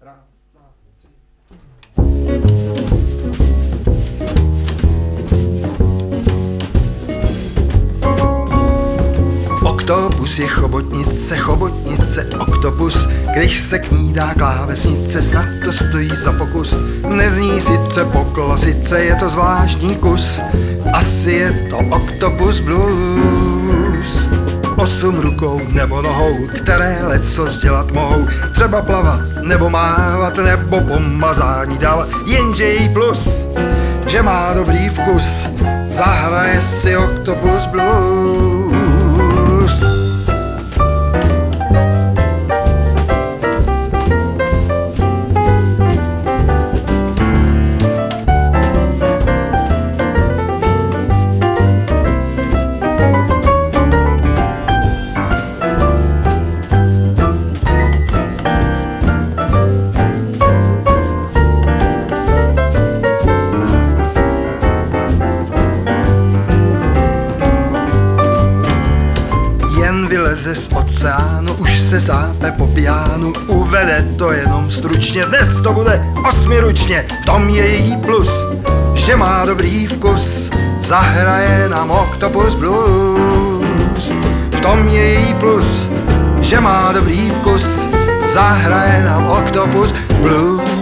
Raz, dva, tři. Oktopus je chobotnice, chobotnice, oktopus. Když se k ní dá klávesnice, snad to stojí za pokus. Nezní sice po klasice, je to zvláštní kus. Asi je to Octopus Blues. 8 rukou nebo nohou, které lecos dělat mohou. Třeba plavat, nebo mávat, nebo pomazání dávat. Jenže její plus, že má dobrý vkus. Zahraje si Octopus Blues. Vyleze z oceánu, už se zápe po pijánu, uvede to jenom stručně, dnes to bude 8ručně, v tom je její plus, že má dobrý vkus, zahraje nám Octopus Blues. V tom je její plus, že má dobrý vkus, zahraje nám Octopus Blues.